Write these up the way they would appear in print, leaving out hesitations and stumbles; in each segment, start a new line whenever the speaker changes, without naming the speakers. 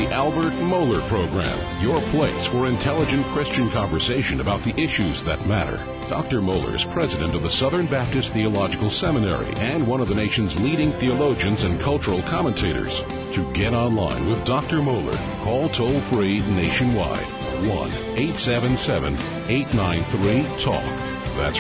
the Albert Mohler Program, your place for intelligent Christian conversation about the issues that matter. Dr. Mohler is president of the Southern Baptist Theological Seminary and one of the nation's leading theologians and cultural commentators. To get online with Dr. Mohler, call toll-free nationwide, 1-877-893-TALK. That's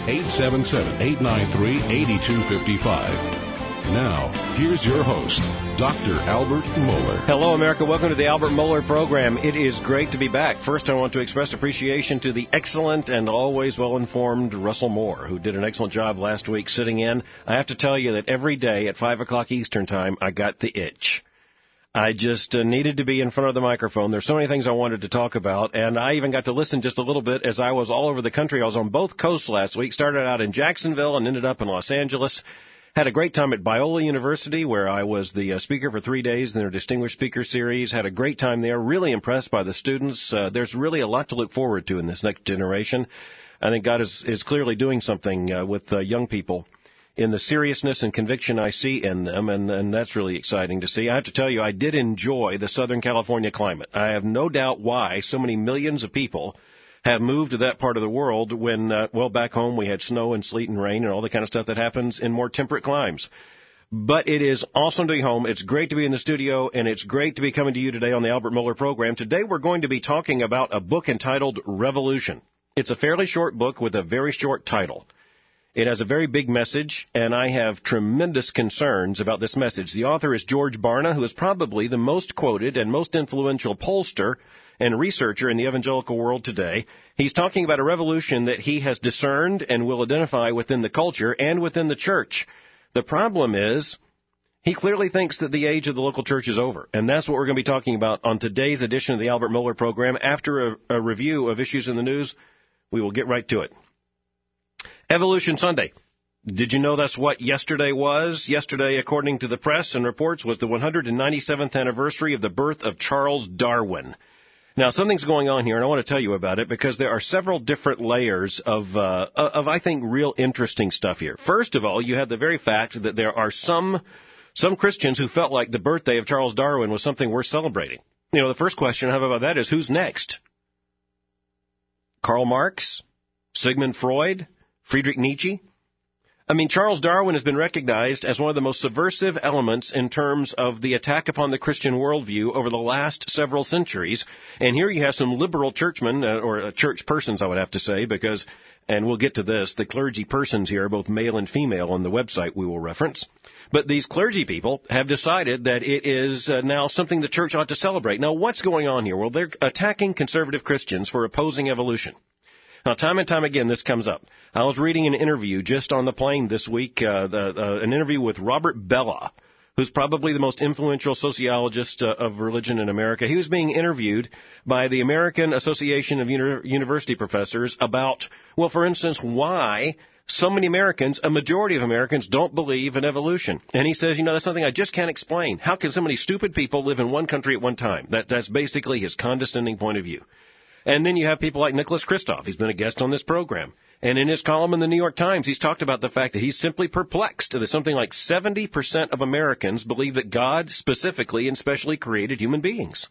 1-877-893-8255. Now, here's your host, Dr. Albert Mohler.
Hello, America. Welcome to the Albert Mohler Program. It is great to be back. First, I want to express appreciation to the excellent and always well-informed Russell Moore, who did an excellent job last week sitting in. I have to tell you that every day at 5 o'clock Eastern Time, I got the itch. I just needed to be in front of the microphone. There's so many things I wanted to talk about, and I even got to listen just a little bit as I was all over the country. I was on both coasts last week, started out in Jacksonville and ended up in Los Angeles. Had a great time at Biola University, where I was the speaker for 3 days in their Distinguished Speaker Series. Had a great time there. Really impressed by the students. There's really a lot to look forward to in this next generation. I think God is clearly doing something with young people in the seriousness and conviction I see in them, and that's really exciting to see. I have to tell you, I did enjoy the Southern California climate. I have no doubt why so many millions of people have moved to that part of the world when, back home we had snow and sleet and rain and all the kind of stuff that happens in more temperate climes. But it is awesome to be home. It's great to be in the studio, and it's great to be coming to you today on the Albert Mohler Program. Today we're going to be talking about a book entitled Revolution. It's a fairly short book with a very short title. It has a very big message, and I have tremendous concerns about this message. The author is George Barna, who is probably the most quoted and most influential pollster and researcher in the evangelical world today. He's talking about a revolution that he has discerned and will identify within the culture and within the church. The problem is, he clearly thinks that the age of the local church is over, and that's what we're going to be talking about on today's edition of the Albert Mohler Program. After a review of issues in the news, we will get right to it. Evolution Sunday. Did you know that's what yesterday was? Yesterday, according to the press and reports, was the 197th anniversary of the birth of Charles Darwin. Now, something's going on here, and I want to tell you about it because there are several different layers of I think, real interesting stuff here. First of all, you have the very fact that there are some Christians who felt like the birthday of Charles Darwin was something worth celebrating. You know, the first question I have about that is, who's next? Karl Marx? Sigmund Freud? Friedrich Nietzsche? I mean, Charles Darwin has been recognized as one of the most subversive elements in terms of the attack upon the Christian worldview over the last several centuries. And here you have some liberal churchmen, or church persons, I would have to say, because, and we'll get to this, the clergy persons here are both male and female on the website we will reference. But these clergy people have decided that it is now something the church ought to celebrate. Now, what's going on here? Well, they're attacking conservative Christians for opposing evolution. Now, time and time again, this comes up. I was reading an interview just on the plane this week, an interview with Robert Bellah, who's probably the most influential sociologist of religion in America. He was being interviewed by the American Association of University Professors about, well, for instance, why so many Americans, a majority of Americans, don't believe in evolution. And he says, that's something I just can't explain. How can so many stupid people live in one country at one time? That's basically his condescending point of view. And then you have people like Nicholas Kristof. He's been a guest on this program. And in his column in the New York Times, he's talked about the fact that he's simply perplexed that something like 70% of Americans believe that God specifically and specially created human beings.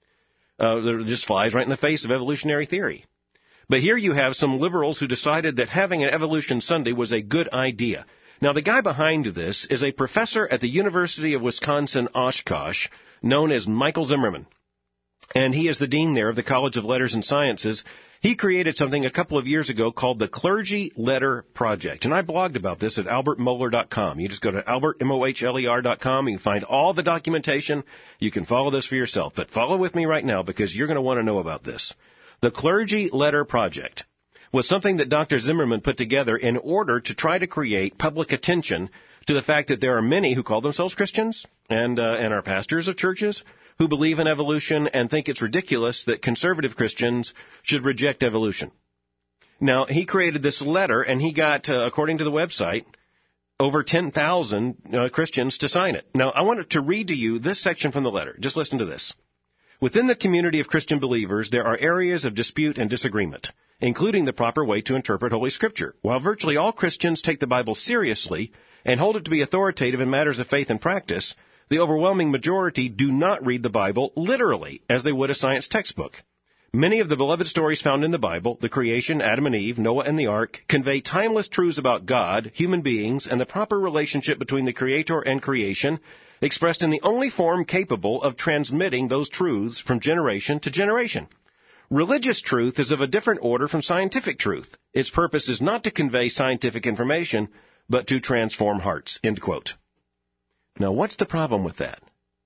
That just flies right in the face of evolutionary theory. But here you have some liberals who decided that having an Evolution Sunday was a good idea. Now, the guy behind this is a professor at the University of Wisconsin-Oshkosh known as Michael Zimmerman. And he is the dean there of the College of Letters and Sciences. He created something a couple of years ago called the Clergy Letter Project. And I blogged about this at albertmohler.com. You just go to albertmohler.com. You can find all the documentation. You can follow this for yourself. But follow with me right now because you're going to want to know about this. The Clergy Letter Project was something that Dr. Zimmerman put together in order to try to create public attention to the fact that there are many who call themselves Christians and are pastors of churches who believe in evolution and think it's ridiculous that conservative Christians should reject evolution. Now, he created this letter, and he got, according to the website, over 10,000 Christians to sign it. Now, I wanted to read to you this section from the letter. Just listen to this. Within the community of Christian believers, there are areas of dispute and disagreement, including the proper way to interpret Holy Scripture. While virtually all Christians take the Bible seriously and hold it to be authoritative in matters of faith and practice, The overwhelming majority do not read the Bible literally, as they would a science textbook. Many of the beloved stories found in the Bible, the creation, Adam and Eve, Noah and the ark, convey timeless truths about God, human beings, and the proper relationship between the Creator and creation, expressed in the only form capable of transmitting those truths from generation to generation. Religious truth is of a different order from scientific truth. Its purpose is not to convey scientific information, but to transform hearts." End quote. Now, what's the problem with that?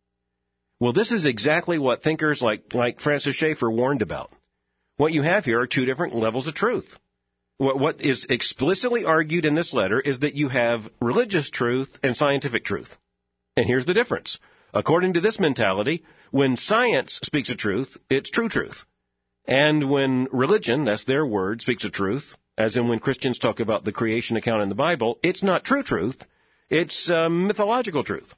Well, this is exactly what thinkers like Francis Schaeffer warned about. What you have here are two different levels of truth. What is explicitly argued in this letter is that you have religious truth and scientific truth. And here's the difference. According to this mentality, when science speaks of truth, it's true truth. And when religion, that's their word, speaks of truth, as in when Christians talk about the creation account in the Bible, it's not true truth, it's mythological truth.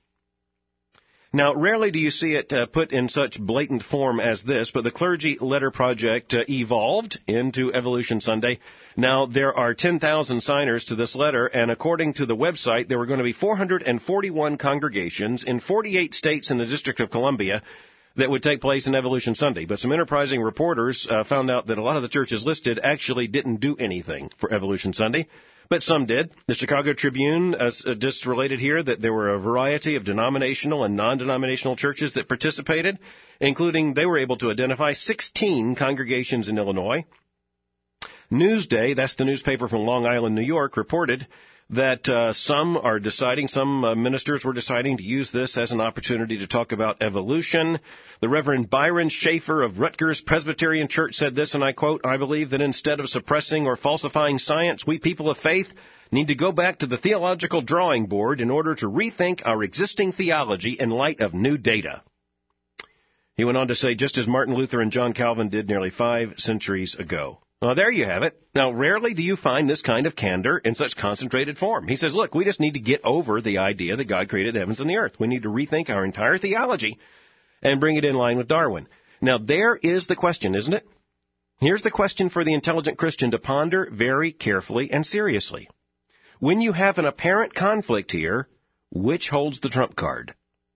Now, rarely do you see it put in such blatant form as this, but the Clergy Letter Project evolved into Evolution Sunday. Now, there are 10,000 signers to this letter, and according to the website, there were going to be 441 congregations in 48 states in the District of Columbia that would take place in Evolution Sunday. But some enterprising reporters found out that a lot of the churches listed actually didn't do anything for Evolution Sunday, but some did. The Chicago Tribune just related here that there were a variety of denominational and non-denominational churches that participated, including they were able to identify 16 congregations in Illinois. Newsday, that's the newspaper from Long Island, New York, reported that some ministers were deciding to use this as an opportunity to talk about evolution. The Reverend Byron Schaeffer of Rutgers Presbyterian Church said this, and I quote, "I believe that instead of suppressing or falsifying science, we people of faith need to go back to the theological drawing board in order to rethink our existing theology in light of new data." He went on to say, just as Martin Luther and John Calvin did nearly 5 centuries ago. Well, there you have it. Now, rarely do you find this kind of candor in such concentrated form. He says, look, we just need to get over the idea that God created the heavens and the earth. We need to rethink our entire theology and bring it in line with Darwin. Now, there is the question, isn't it? Here's the question for the intelligent Christian to ponder very carefully and seriously. When you have an apparent conflict here, which holds the trump card?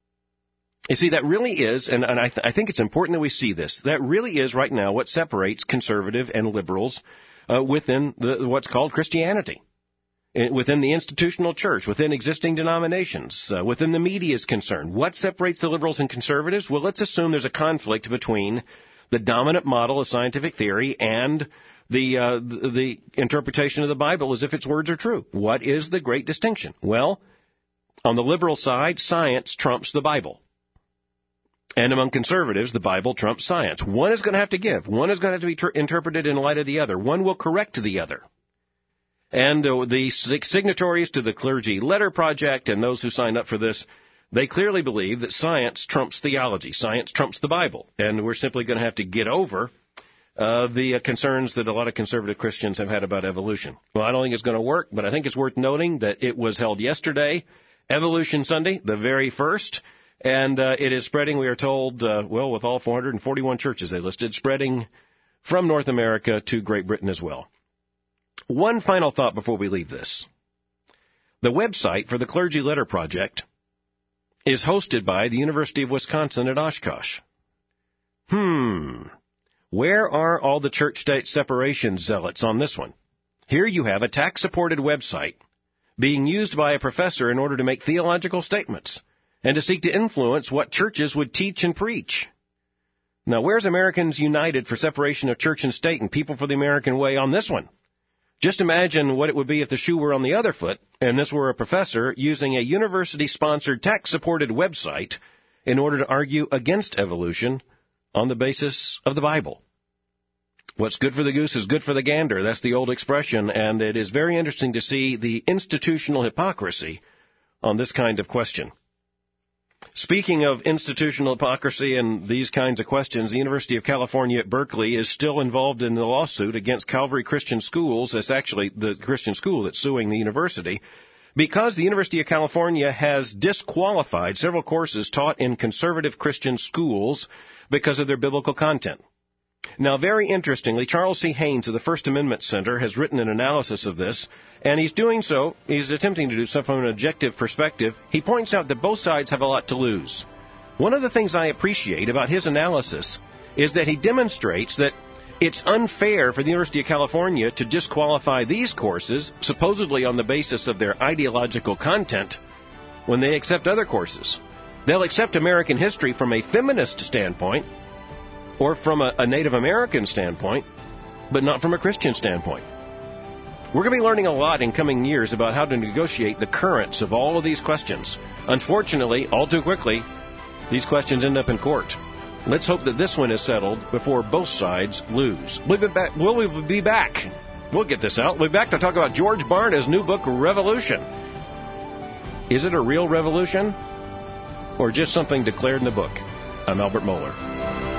You see, that really is, and I think it's important that we see this, that really is right now what separates conservative and liberals within what's called Christianity, within the institutional church, within existing denominations, within the media is concerned. What separates the liberals and conservatives? Well, let's assume there's a conflict between the dominant model of scientific theory and the interpretation of the Bible as if its words are true. What is the great distinction? Well, on the liberal side, science trumps the Bible. And among conservatives, the Bible trumps science. One is going to have to give. One is going to have to be interpreted in light of the other. One will correct the other. And the signatories to the Clergy Letter Project and those who signed up for this, they clearly believe that science trumps theology. Science trumps the Bible. And we're simply going to have to get over the concerns that a lot of conservative Christians have had about evolution. Well, I don't think it's going to work, but I think it's worth noting that it was held yesterday, Evolution Sunday, the very first. And it is spreading, we are told, with all 441 churches they listed, spreading from North America to Great Britain as well. One final thought before we leave this. The website for the Clergy Letter Project is hosted by the University of Wisconsin at Oshkosh. Where are all the church-state separation zealots on this one? Here you have a tax-supported website being used by a professor in order to make theological statements and to seek to influence what churches would teach and preach. Now, where's Americans United for separation of church and state and People for the American Way on this one? Just imagine what it would be if the shoe were on the other foot and this were a professor using a university-sponsored, tax-supported website in order to argue against evolution on the basis of the Bible. What's good for the goose is good for the gander. That's the old expression, and it is very interesting to see the institutional hypocrisy on this kind of question. Speaking of institutional hypocrisy and these kinds of questions, the University of California at Berkeley is still involved in the lawsuit against Calvary Christian Schools. That's actually the Christian school that's suing the university, because the University of California has disqualified several courses taught in conservative Christian schools because of their biblical content. Now, very interestingly, Charles C. Haynes of the First Amendment Center has written an analysis of this, and he's doing so, he's attempting to do so from an objective perspective. He points out that both sides have a lot to lose. One of the things I appreciate about his analysis is that he demonstrates that it's unfair for the University of California to disqualify these courses, supposedly on the basis of their ideological content, when they accept other courses. They'll accept American history from a feminist standpoint, or from a Native American standpoint, but not from a Christian standpoint. We're going to be learning a lot in coming years about how to negotiate the currents of all of these questions. Unfortunately, all too quickly, these questions end up in court. Let's hope that this one is settled before both sides lose. We'll be back. We'll get this out. We'll be back to talk about George Barna's new book, Revolution. Is it a real revolution, or just something declared in the book? I'm Albert Mohler.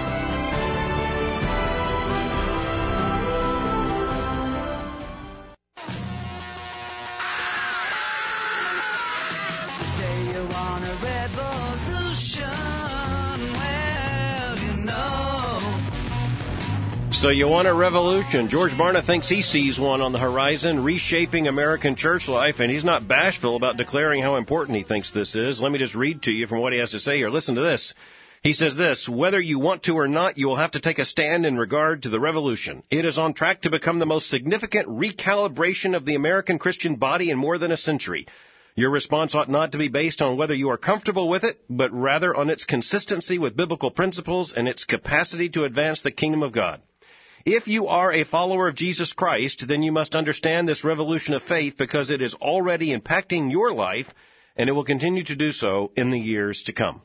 So you want a revolution. George Barna thinks he sees one on the horizon, reshaping American church life, and he's not bashful about declaring how important he thinks this is. Let me just read to you from what he has to say here. Listen to this. He says this: whether you want to or not, you will have to take a stand in regard to the revolution. It is on track to become the most significant recalibration of the American Christian body in more than a century. Your response ought not to be based on whether you are comfortable with it, but rather on its consistency with biblical principles and its capacity to advance the kingdom of God. If you are a follower of Jesus Christ, then you must understand this revolution of faith because it is already impacting your life, and it will continue to do so in the years to come.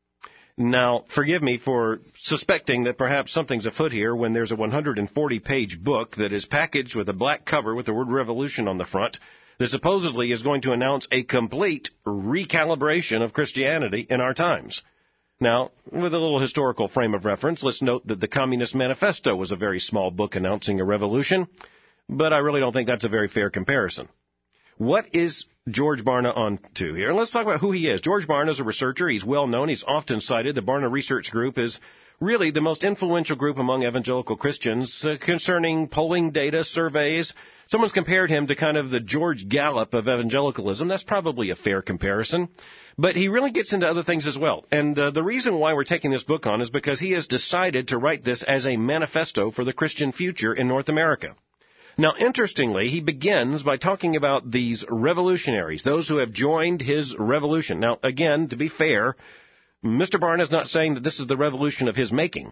Now, forgive me for suspecting that perhaps something's afoot here when there's a 140-page book that is packaged with a black cover with the word revolution on the front that supposedly is going to announce a complete recalibration of Christianity in our times. Now, with a little historical frame of reference, let's note that the Communist Manifesto was a very small book announcing a revolution, but I really don't think that's a very fair comparison. What is George Barna on to here? And let's talk about who he is. George Barna is a researcher. He's well known. He's often cited. The Barna Research Group is really the most influential group among evangelical Christians concerning polling data, surveys. Someone's compared him to kind of the George Gallup of evangelicalism. That's probably a fair comparison. But he really gets into other things as well. And the reason why we're taking this book on is because he has decided to write this as a manifesto for the Christian future in North America. Now, interestingly, he begins by talking about these revolutionaries, those who have joined his revolution. Now, again, to be fair, Mr. Barna is not saying that this is the revolution of his making,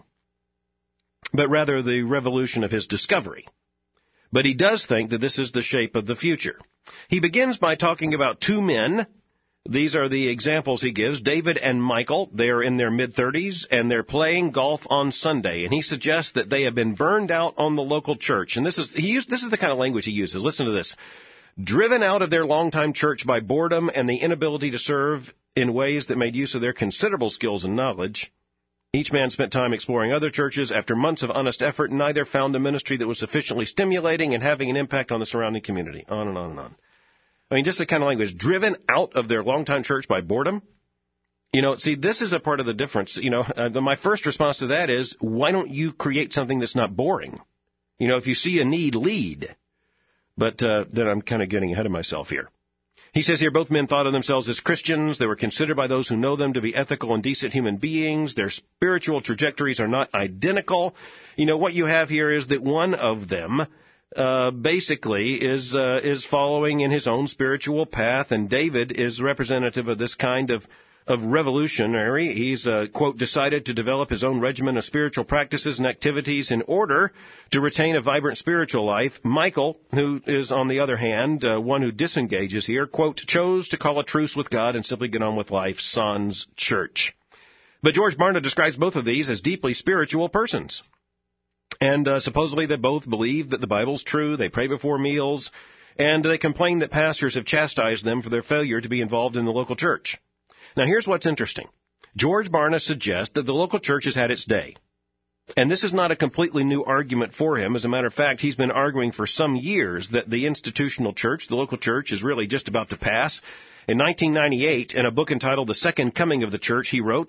but rather the revolution of his discovery. But he does think that this is the shape of the future. He begins by talking about two men. These are the examples he gives, David and Michael. They are in their mid-30s, and they're playing golf on Sunday. And he suggests that they have been burned out on the local church. And this is the kind of language he uses. Listen to this. Driven out of their longtime church by boredom and the inability to serve in ways that made use of their considerable skills and knowledge, each man spent time exploring other churches. After months of honest effort, neither found a ministry that was sufficiently stimulating and having an impact on the surrounding community. On and on and on. I mean, just the kind of language, driven out of their longtime church by boredom. See, this is a part of the difference. My first response to that is, why don't you create something that's not boring? If you see a need, lead. But then I'm kind of getting ahead of myself here. He says here, both men thought of themselves as Christians. They were considered by those who know them to be ethical and decent human beings. Their spiritual trajectories are not identical. What you have here is that one of them basically is following in his own spiritual path, and David is representative of this kind of revolutionary. He's, quote, decided to develop his own regimen of spiritual practices and activities in order to retain a vibrant spiritual life. Michael, who is, on the other hand, one who disengages here, quote, chose to call a truce with God and simply get on with life, sans church. But George Barna describes both of these as deeply spiritual persons. And supposedly they both believe that the Bible's true, they pray before meals, and they complain that pastors have chastised them for their failure to be involved in the local church. Now, here's what's interesting. George Barna suggests that the local church has had its day. And this is not a completely new argument for him. As a matter of fact, he's been arguing for some years that the institutional church, the local church, is really just about to pass. In 1998, in a book entitled The Second Coming of the Church, he wrote,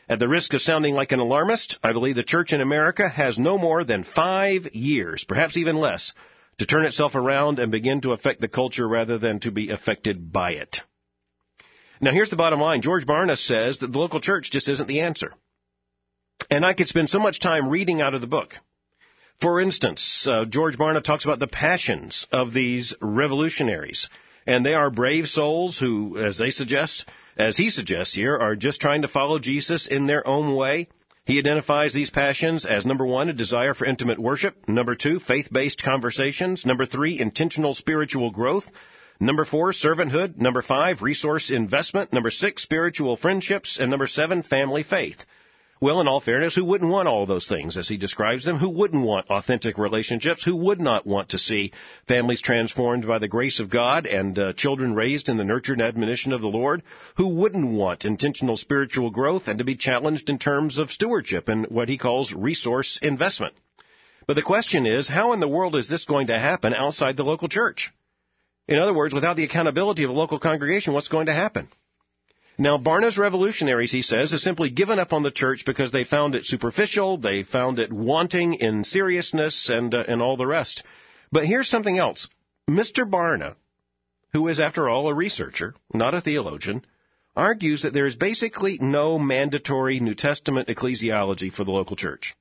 At the risk of sounding like an alarmist, I believe the church in America has no more than 5 years, perhaps even less, to turn itself around and begin to affect the culture rather than to be affected by it. Now, here's the bottom line. George Barna says that the local church just isn't the answer. And I could spend so much time reading out of the book. For instance, George Barna talks about the passions of these revolutionaries. And they are brave souls who, as he suggests here, are just trying to follow Jesus in their own way. He identifies these passions as, number 1, a desire for intimate worship. Number 2, faith-based conversations. Number 3, intentional spiritual growth. Number 4, servanthood. Number 5, resource investment. Number 6, spiritual friendships. And number 7, family faith. Well, in all fairness, who wouldn't want all those things as he describes them? Who wouldn't want authentic relationships? Who would not want to see families transformed by the grace of God and children raised in the nurture and admonition of the Lord? Who wouldn't want intentional spiritual growth and to be challenged in terms of stewardship and what he calls resource investment? But the question is, how in the world is this going to happen outside the local church? In other words, without the accountability of a local congregation, what's going to happen? Now, Barna's revolutionaries, he says, have simply given up on the church because they found it superficial, they found it wanting in seriousness, and all the rest. But here's something else. Mr. Barna, who is, after all, a researcher, not a theologian, argues that there is basically no mandatory New Testament ecclesiology for the local church.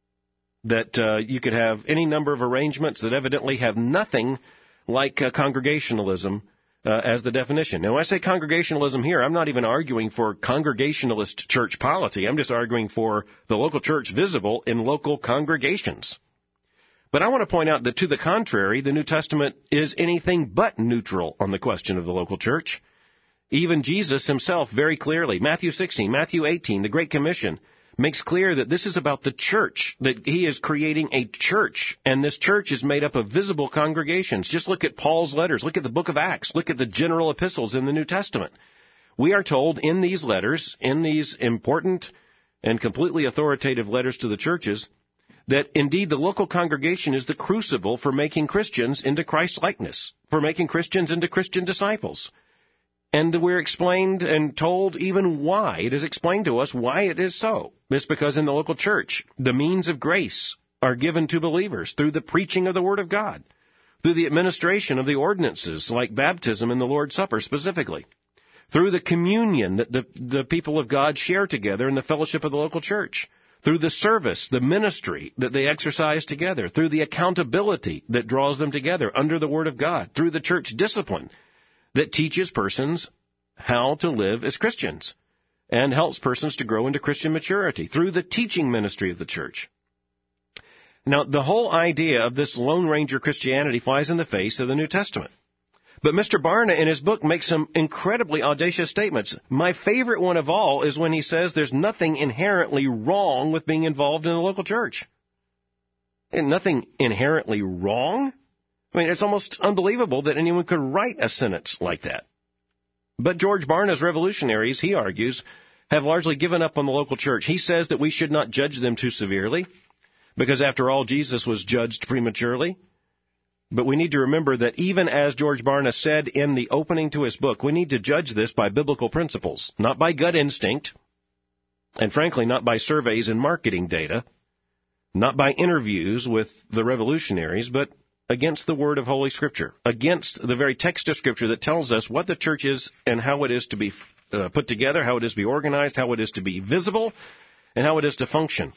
That you could have any number of arrangements that evidently have nothing like congregationalism as the definition. Now, when I say congregationalism here, I'm not even arguing for congregationalist church polity. I'm just arguing for the local church visible in local congregations. But I want to point out that, to the contrary, the New Testament is anything but neutral on the question of the local church. Even Jesus himself very clearly, Matthew 16, Matthew 18, the Great Commission, makes clear that this is about the church, that he is creating a church, and this church is made up of visible congregations. Just look at Paul's letters, look at the book of Acts, look at the general epistles in the New Testament. We are told in these letters, in these important and completely authoritative letters to the churches, that indeed the local congregation is the crucible for making Christians into Christ-likeness, for making Christians into Christian disciples. And we're explained and told even why. It is explained to us why it is so. It's because in the local church, the means of grace are given to believers through the preaching of the Word of God, through the administration of the ordinances like baptism and the Lord's Supper specifically, through the communion that the people of God share together in the fellowship of the local church, through the service, the ministry that they exercise together, through the accountability that draws them together under the Word of God, through the church discipline that teaches persons how to live as Christians and helps persons to grow into Christian maturity through the teaching ministry of the church. Now, the whole idea of this Lone Ranger Christianity flies in the face of the New Testament. But Mr. Barna in his book makes some incredibly audacious statements. My favorite one of all is when he says there's nothing inherently wrong with being involved in a local church. And nothing inherently wrong? I mean, it's almost unbelievable that anyone could write a sentence like that. But George Barna's revolutionaries, he argues, have largely given up on the local church. He says that we should not judge them too severely, because after all, Jesus was judged prematurely. But we need to remember that even as George Barna said in the opening to his book, we need to judge this by biblical principles, not by gut instinct, and frankly, not by surveys and marketing data, not by interviews with the revolutionaries, but against the word of Holy Scripture, against the very text of Scripture that tells us what the church is and how it is to be put together, how it is to be organized, how it is to be visible, and how it is to function.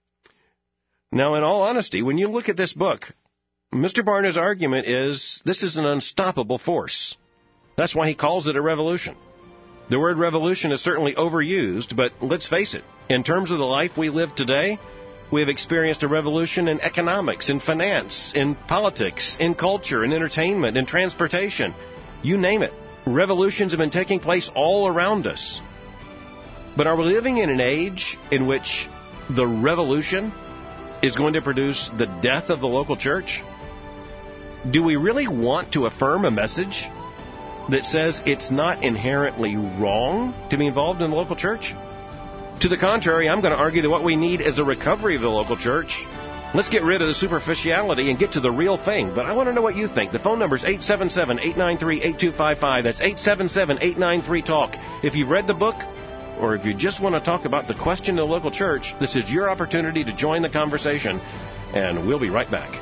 Now, in all honesty, when you look at this book, Mr. Barna's argument is this is an unstoppable force. That's why he calls it a revolution. The word revolution is certainly overused, but let's face it, in terms of the life we live today, we have experienced a revolution in economics, in finance, in politics, in culture, in entertainment, in transportation. You name it. Revolutions have been taking place all around us. But are we living in an age in which the revolution is going to produce the death of the local church? Do we really want to affirm a message that says it's not inherently wrong to be involved in the local church? To the contrary, I'm going to argue that what we need is a recovery of the local church. Let's get rid of the superficiality and get to the real thing. But I want to know what you think. The phone number is 877-893-8255. That's 877-893-TALK. If you've read the book, or if you just want to talk about the question of the local church, this is your opportunity to join the conversation, and we'll be right back.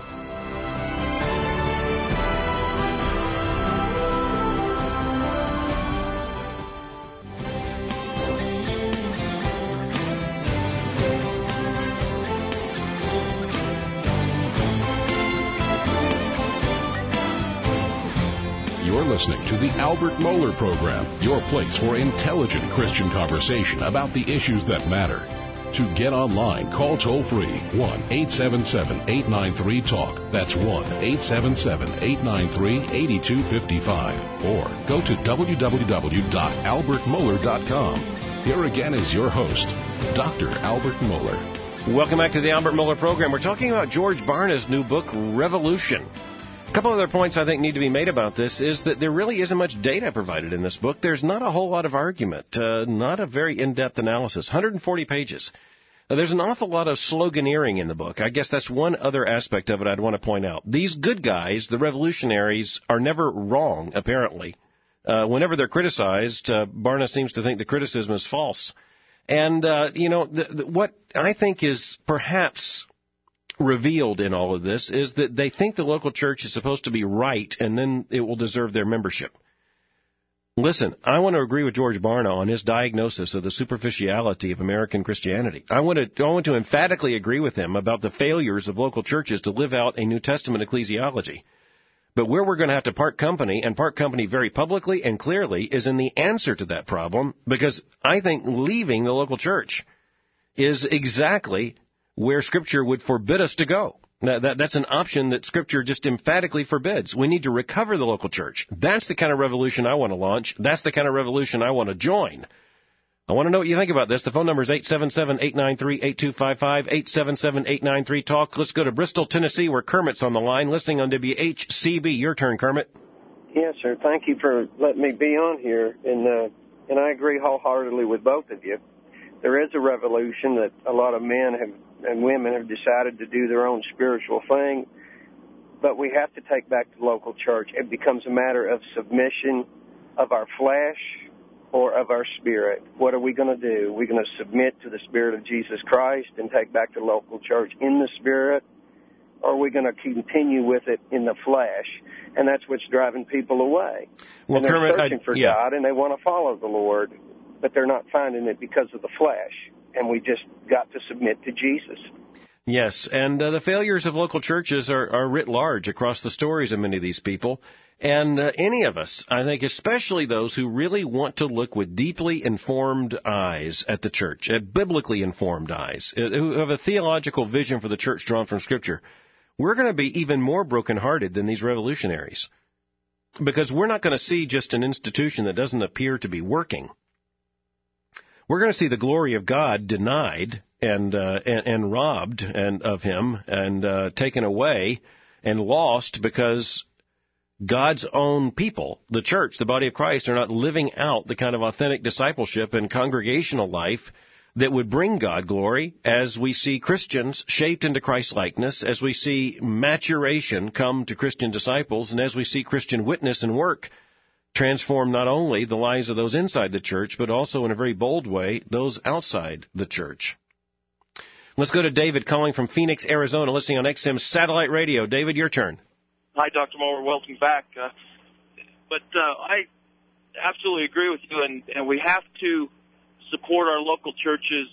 Listening to the Albert Mohler Program, your place for intelligent Christian conversation about the issues that matter. To get online, call toll-free 1-877-893-TALK. That's 1-877-893-8255. Or go to www.albertmohler.com. Here again is your host, Dr. Albert Mohler.
Welcome back to the Albert Mohler Program. We're talking about George Barna's new book, Revolution. A couple other points I think need to be made about this is that there really isn't much data provided in this book. There's not a whole lot of argument, not a very in-depth analysis. 140 pages. There's an awful lot of sloganeering in the book. I guess that's one other aspect of it I'd want to point out. These good guys, the revolutionaries, are never wrong, apparently. Whenever they're criticized, Barna seems to think the criticism is false. And, what I think is perhaps revealed in all of this is that they think the local church is supposed to be right, and then it will deserve their membership. Listen, I want to agree with George Barna on his diagnosis of the superficiality of American Christianity. I want to emphatically agree with him about the failures of local churches to live out a New Testament ecclesiology. But where we're going to have to part company, and part company very publicly and clearly, is in the answer to that problem, because I think leaving the local church is exactly where Scripture would forbid us to go. Now, that's an option that Scripture just emphatically forbids. We need to recover the local church. That's the kind of revolution I want to launch. That's the kind of revolution I want to join. I want to know what you think about this. The phone number is 877-893-8255, 877-893-TALK. Let's go to Bristol, Tennessee, where Kermit's on the line, listening on WHCB. Your turn, Kermit.
Yes, sir. Thank you for letting me be on here, and I agree wholeheartedly with both of you. There is a revolution that a lot of men and women have decided to do their own spiritual thing, but we have to take back the local church. It becomes a matter of submission of our flesh or of our spirit. What are we going to do? Are we going to submit to the Spirit of Jesus Christ and take back the local church in the Spirit, or are we going to continue with it in the flesh? And that's what's driving people away.
Well,
and they're
Kermit,
searching for God, and they want to follow the Lord, but they're not finding it because of the flesh. And we just got to submit to Jesus.
Yes, and the failures of local churches are writ large across the stories of many of these people. And any of us, I think, especially those who really want to look with deeply informed eyes at the church, at biblically informed eyes, who have a theological vision for the church drawn from Scripture, we're going to be even more brokenhearted than these revolutionaries. Because we're not going to see just an institution that doesn't appear to be working. We're going to see the glory of God denied and robbed of Him and taken away and lost because God's own people, the church, the body of Christ, are not living out the kind of authentic discipleship and congregational life that would bring God glory, as we see Christians shaped into Christ-likeness, as we see maturation come to Christian disciples, and as we see Christian witness and work transform not only the lives of those inside the church, but also in a very bold way, those outside the church. Let's go to David calling from Phoenix, Arizona, listening on XM Satellite Radio. David, your turn.
Hi, Dr. Moore. Welcome back. I absolutely agree with you, and we have to support our local churches.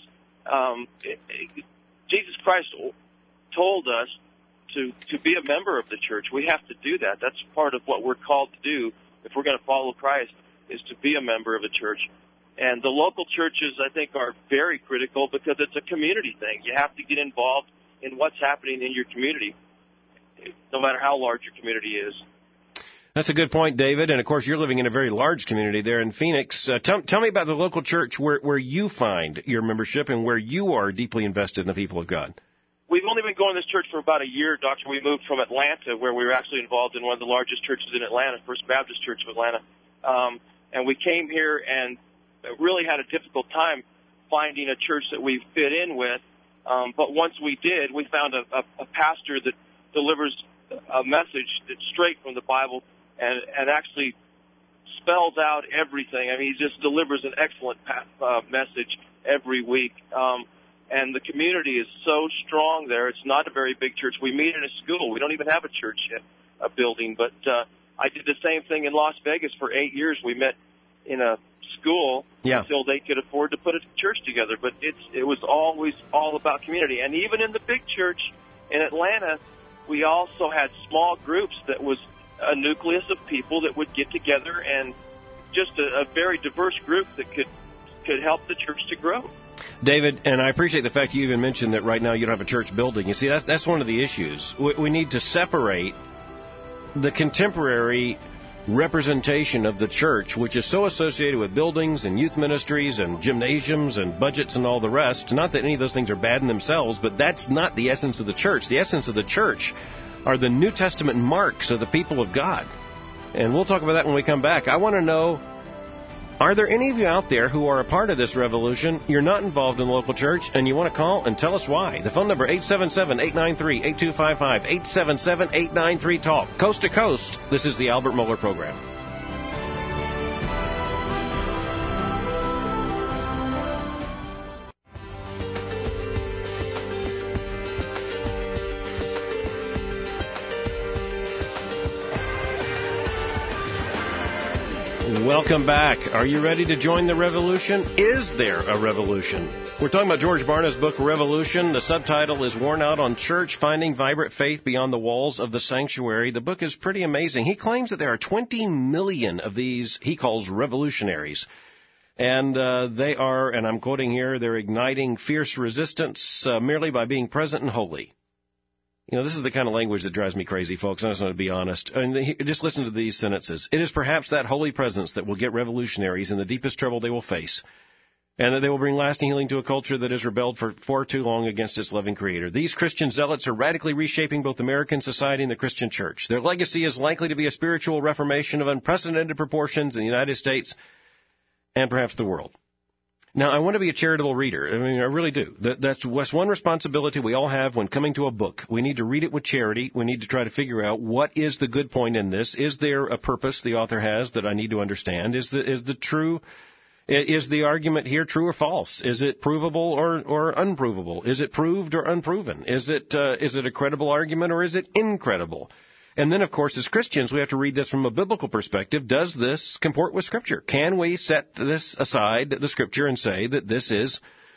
Jesus Christ told us to be a member of the church. We have to do that. That's part of what we're called to do if we're going to follow Christ, is to be a member of a church. And the local churches, I think, are very critical because it's a community thing. You have to get involved in what's happening in your community, no matter how large your community is.
That's a good point, David. And, of course, you're living in a very large community there in Phoenix. Tell me about the local church where you find your membership and where you are deeply invested in the people of God.
We've only been going to this church for about a year, Doctor. We moved from Atlanta, where we were actually involved in one of the largest churches in Atlanta, First Baptist Church of Atlanta. And we came here and really had a difficult time finding a church that we fit in with. But once we did, we found a pastor that delivers a message that's straight from the Bible and actually spells out everything. I mean, he just delivers an excellent message every week. And the community is so strong there. It's not a very big church. We meet in a school. We don't even have a church yet, a building. But I did the same thing in Las Vegas for 8 years. We met in a school until they could afford to put a church together. But it was always all about community. And even in the big church in Atlanta, we also had small groups that was a nucleus of people that would get together, and just a very diverse group that could help the church to grow.
David, and I appreciate the fact you even mentioned that right now you don't have a church building. You see, that's one of the issues. We need to separate the contemporary representation of the church, which is so associated with buildings and youth ministries and gymnasiums and budgets and all the rest. Not that any of those things are bad in themselves, but that's not the essence of the church. The essence of the church are the New Testament marks of the people of God. And we'll talk about that when we come back. I want to know, are there any of you out there who are a part of this revolution? You're not involved in the local church, and you want to call and tell us why. The phone number, 877-893-8255, 877-893-TALK. Coast to coast, this is the Albert Mohler Program. Welcome back. Are you ready to join the revolution? Is there a revolution? We're talking about George Barna's book, Revolution. The subtitle is Worn Out on Church, Finding Vibrant Faith Beyond the Walls of the Sanctuary. The book is pretty amazing. He claims that there are 20 million of these he calls revolutionaries. And they are, and I'm quoting here, they're igniting fierce resistance merely by being present and holy. You know, this is the kind of language that drives me crazy, folks. I just want to be honest. Just listen to these sentences. It is perhaps that holy presence that will get revolutionaries in the deepest trouble they will face, and that they will bring lasting healing to a culture that has rebelled for far too long against its loving Creator. These Christian zealots are radically reshaping both American society and the Christian church. Their legacy is likely to be a spiritual reformation of unprecedented proportions in the United States and perhaps the world. Now, I want to be a charitable reader. I mean, I really do. That's one responsibility we all have when coming to a book. We need to read it with charity. We need to try to figure out what is the good point in this. Is there a purpose the author has that I need to understand? Is the argument here true or false? Is it provable or unprovable? Is it proved or unproven? Is it a credible argument or is it incredible? And then, of course, as Christians, we have to read this from a biblical perspective. Does this comport with Scripture? Can we set this aside, the Scripture, and say that this is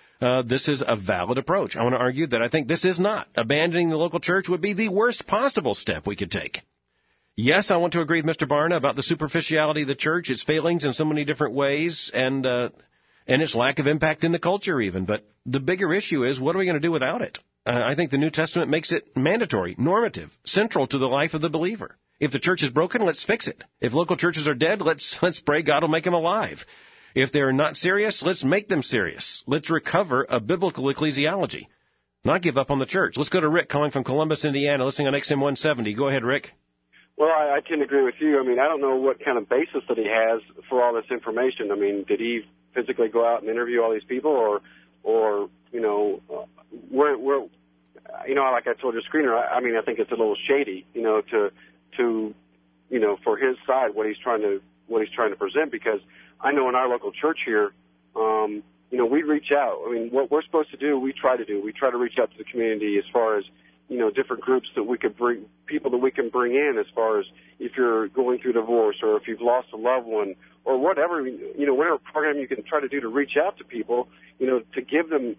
a valid approach? I want to argue that I think this is not. Abandoning the local church would be the worst possible step we could take. Yes, I want to agree with Mr. Barna about the superficiality of the church, its failings in so many different ways, and its lack of impact in the culture even. But the bigger issue is, what are we going to do without it? I think the New Testament makes it mandatory, normative, central to the life of the believer. If the church is broken, let's fix it. If local churches are dead, let's pray God will make them alive. If they're not serious, let's make them serious. Let's recover a biblical ecclesiology, not give up on the church. Let's go to Rick calling from Columbus, Indiana, listening on XM 170. Go ahead, Rick.
Well, I tend to agree with you. I mean, I don't know what kind of basis that he has for all this information. I mean, did he physically go out and interview all these people, or you know, where you know, like I told your screener, I mean, I think it's a little shady, you know, to you know, for his side what he's trying to present, because I know in our local church here, you know, we reach out. I mean, what we're supposed to do, we try to do. We try to reach out to the community as far as, you know, different groups that we could bring, people that we can bring in, as far as if you're going through divorce or if you've lost a loved one or whatever, you know, whatever program you can try to do to reach out to people, you know, to give them,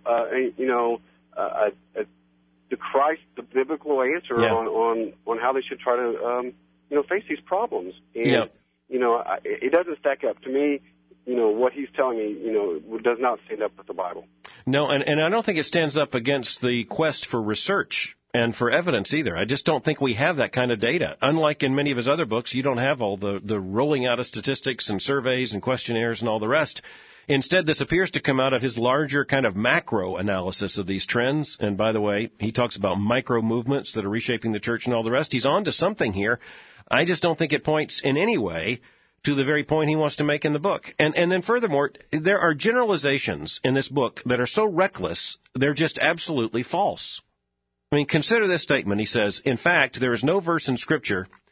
the Christ, the biblical answer on how they should try to, you know, face these problems. And, you know, it doesn't stack up to me. You know, what he's telling me, you know, does not stand up with the Bible.
No, and I don't think it stands up against the quest for research and for evidence either. I just don't think we have that kind of data. Unlike in many of his other books, you don't have all the rolling out of statistics and surveys and questionnaires and all the rest. Instead, this appears to come out of his larger kind of macro analysis of these trends. And by the way, he talks about micro movements that are reshaping the church and all the rest. He's on to something here. I just don't think it points in any way to the very point he wants to make in the book. And then furthermore, there are generalizations in this book that are so reckless, they're just absolutely false. I mean, consider this statement. He says, in fact, there is no verse in Scripture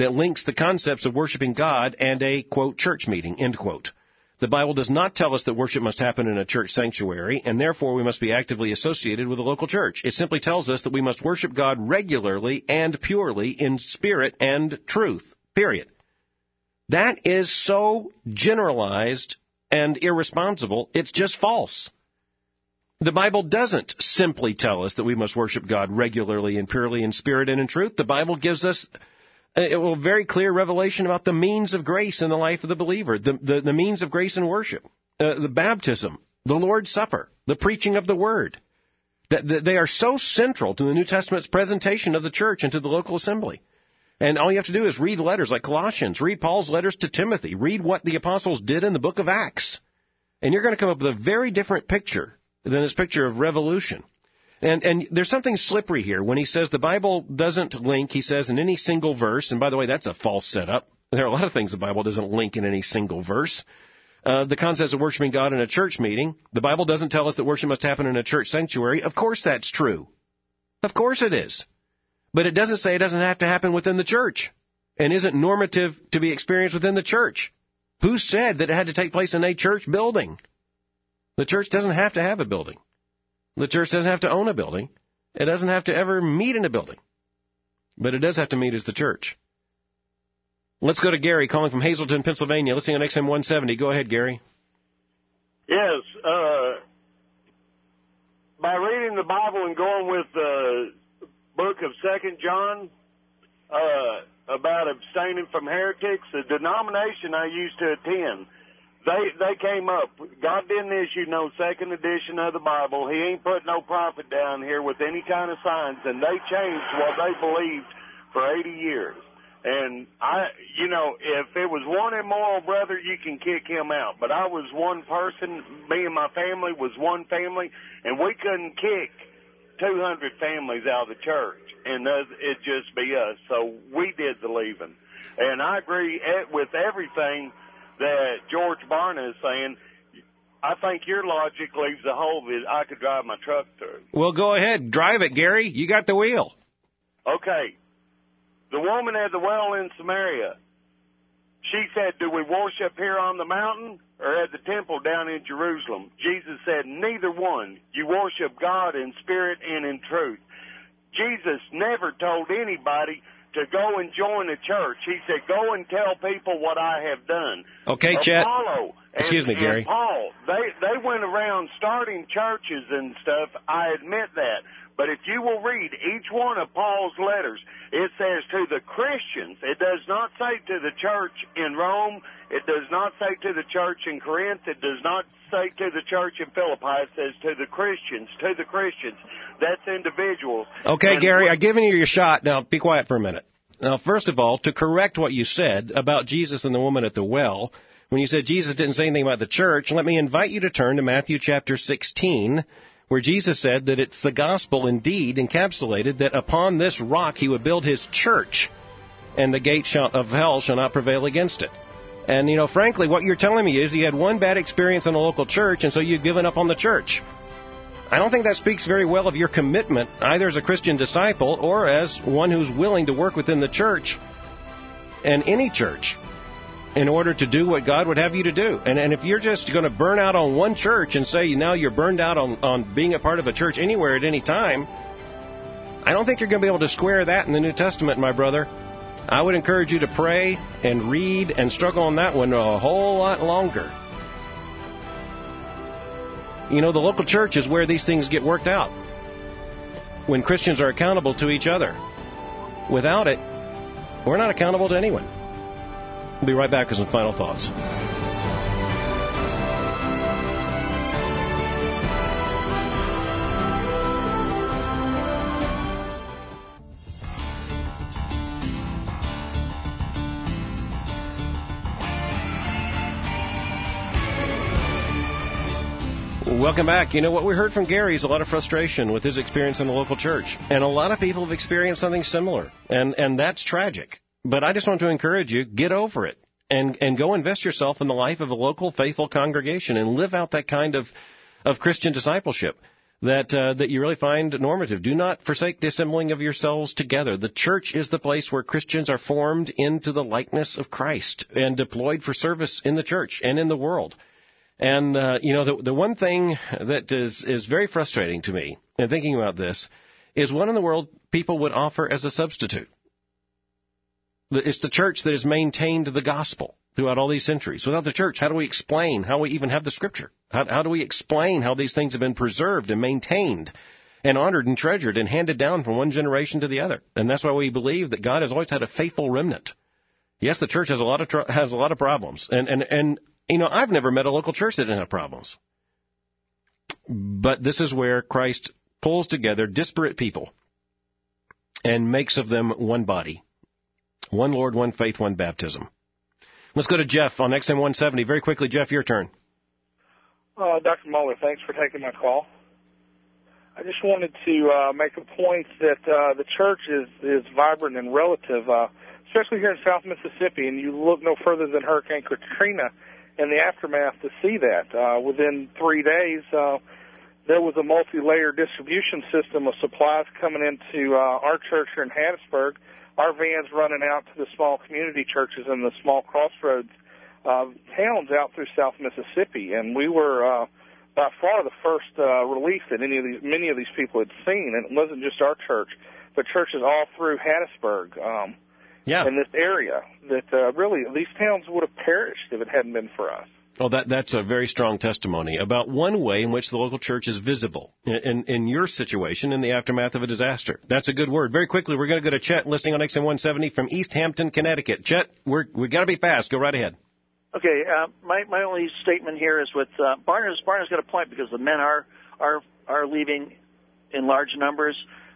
that links the concepts of worshiping God and a, quote, church meeting, end quote. The Bible does not tell us that worship must happen in a church sanctuary, and therefore we must be actively associated with a local church. It simply tells us that we must worship God regularly and purely in spirit and truth, period. That is so generalized and irresponsible, it's just false. The Bible doesn't simply tell us that we must worship God regularly and purely in spirit and in truth. The Bible gives us a very clear revelation about the means of grace in the life of the believer, the means of grace in worship, the baptism, the Lord's Supper, the preaching of the Word. That they are so central to the New Testament's presentation of the church and to the local assembly. And all you have to do is read letters like Colossians, read Paul's letters to Timothy, read what the apostles did in the book of Acts. And you're going to come up with a very different picture than this picture of revolution. And there's something slippery here. When he says the Bible doesn't link, he says in any single verse, and by the way, that's a false setup. There are a lot of things the Bible doesn't link in any single verse. The concepts of worshiping God in a church meeting, the Bible doesn't tell us that worship must happen in a church sanctuary. Of course that's true. Of course it is. But it doesn't say it doesn't have to happen within the church and isn't normative to be experienced within the church. Who said that it had to take place in a church building? The church doesn't have to have a building. The church doesn't have to own a building. It doesn't have to ever meet in a building. But it does have to meet as the church. Let's go to Gary calling from Hazleton, Pennsylvania, listening on XM 170. Go ahead, Gary.
Yes. By reading the Bible and going with the book of 2 John about abstaining from heretics, the denomination I used to attend, They came up. God didn't issue no second edition of the Bible. He ain't put no prophet down here with any kind of signs, and they changed what they believed for 80 years. And if it was one immoral brother, you can kick him out. But I was one person. Me and my family was one family, and we couldn't kick 200 families out of the church, and it'd just be us. So we did the leaving. And I agree with everything that George Barna is saying. I think your logic leaves the hole that I could drive my truck through.
Well, go ahead. Drive it, Gary. You got the wheel.
Okay. The woman at the well in Samaria, she said, do we worship here on the mountain or at the temple down in Jerusalem? Jesus said, neither one. You worship God in spirit and in truth. Jesus never told anybody to go and join a church. He said, go and tell people what I have done.
Okay, Chet.
Excuse
me, Gary.
And Paul, they went around starting churches and stuff. I admit that. But if you will read each one of Paul's letters, it says to the Christians. It does not say to the church in Rome. It does not say to the church in Corinth. It does not say to the church in Philippi. It says to the Christians. To the Christians. That's individuals.
Okay, Gary, I've given you your shot. Now, be quiet for a minute. Now, first of all, to correct what you said about Jesus and the woman at the well, when you said Jesus didn't say anything about the church, let me invite you to turn to Matthew chapter 16, where Jesus said that it's the gospel indeed encapsulated that upon this rock he would build his church, and the gates of hell shall not prevail against it. And, frankly, what you're telling me is you had one bad experience in a local church, and so you've given up on the church. I don't think that speaks very well of your commitment, either as a Christian disciple or as one who's willing to work within the church and any church in order to do what God would have you to do. And if you're just going to burn out on one church and say now you're burned out on being a part of a church anywhere at any time, I don't think you're going to be able to square that in the New Testament, my brother. I would encourage you to pray and read and struggle on that one a whole lot longer. The local church is where these things get worked out, when Christians are accountable to each other. Without it, we're not accountable to anyone. We'll be right back with some final thoughts. Welcome back. What we heard from Gary is a lot of frustration with his experience in the local church. And a lot of people have experienced something similar. And that's tragic. But I just want to encourage you, get over it. And go invest yourself in the life of a local faithful congregation and live out that kind of Christian discipleship. that you really find normative. Do not forsake the assembling of yourselves together. The church is the place where Christians are formed into the likeness of Christ and deployed for service in the church and in the world. And, the one thing that is very frustrating to me in thinking about this is what in the world people would offer as a substitute. It's the church that has maintained the gospel throughout all these centuries. Without the church, how do we explain how we even have the Scripture? How do we explain how these things have been preserved and maintained and honored and treasured and handed down from one generation to the other? And that's why we believe that God has always had a faithful remnant. Yes, the church has a lot of problems. And I've never met a local church that didn't have problems. But this is where Christ pulls together disparate people and makes of them one body. One Lord, one faith, one baptism. Let's go to Jeff on XM 170. Very quickly, Jeff, your turn.
Dr. Moeller, thanks for taking my call. I just wanted to make a point that the church is vibrant and relative, especially here in South Mississippi, and you look no further than Hurricane Katrina and the aftermath to see that. Within 3 days, there was a multi-layer distribution system of supplies coming into our church here in Hattiesburg, our vans running out to the small community churches and the small crossroads towns out through South Mississippi, and we were by far the first relief that many of these people had seen, and it wasn't just our church, but churches all through Hattiesburg in this area, that really these towns would have perished if it hadn't been for us.
Well, that's a very strong testimony about one way in which the local church is visible in your situation in the aftermath of a disaster. That's a good word. Very quickly, we're going to go to Chet, listening on XM 170 from East Hampton, Connecticut. Chet, we got to be fast. Go right ahead.
Okay, my only statement here is with Barner's got a point, because the men are leaving in large numbers.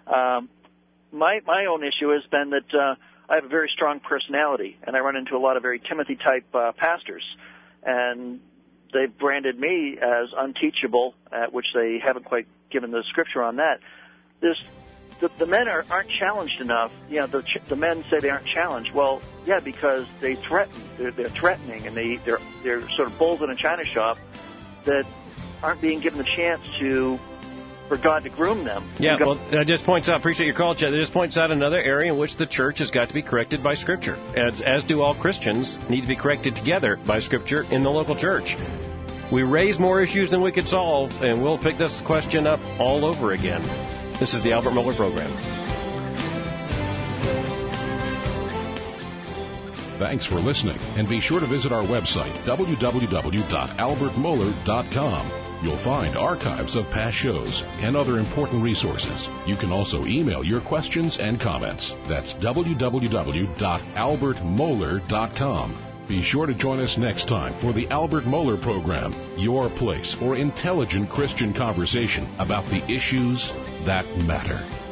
My own issue has been that I have a very strong personality, and I run into a lot of very Timothy-type pastors. And they've branded me as unteachable, which they haven't quite given the scripture on that. The men aren't challenged enough. The men say they aren't challenged. Well, yeah, because they threaten. They're threatening, and they're sort of bulls in a china shop that aren't being given the chance for God to groom them.
Yeah, well, that just points out, appreciate your call, Chad, that just points out another area in which the church has got to be corrected by Scripture, as do all Christians need to be corrected together by Scripture in the local church. We raise more issues than we could solve, and we'll pick this question up all over again. This is the Albert Mohler Program.
Thanks for listening, and be sure to visit our website, www.albertmohler.com. You'll find archives of past shows and other important resources. You can also email your questions and comments. That's www.albertmohler.com. Be sure to join us next time for the Albert Mohler Program, your place for intelligent Christian conversation about the issues that matter.